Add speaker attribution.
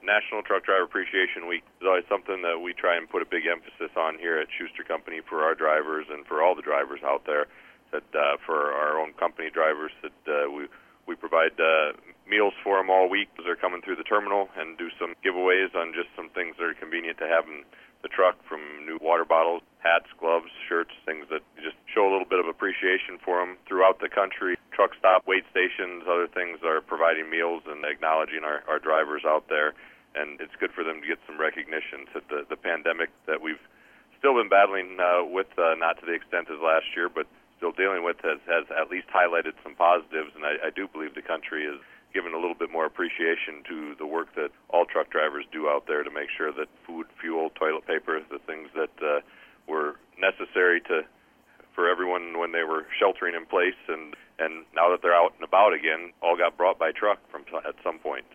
Speaker 1: National Truck Driver Appreciation Week is always something that we try and put a big emphasis on here at Schuster Company for our drivers and for all the drivers out there. That for our own company drivers, that we provide meals for them all week as they're coming through the terminal, and do some giveaways on just some things that are convenient to have in the truck, from new water bottles, hats, gloves, shirts, things that just show a little bit of appreciation for them throughout the country. Truck stop, wait stations, other things are providing meals and acknowledging our drivers out there, and it's good for them to get some recognition. So the pandemic that we've still been battling with, not to the extent as last year, but still dealing with, has at least highlighted some positives, and I do believe the country is given a little bit more appreciation to the work that all truck drivers do out there to make sure that food, fuel, toilet paper, the things that were necessary for everyone when they were sheltering in place, and now that they're out and about again, all got brought by truck at some point.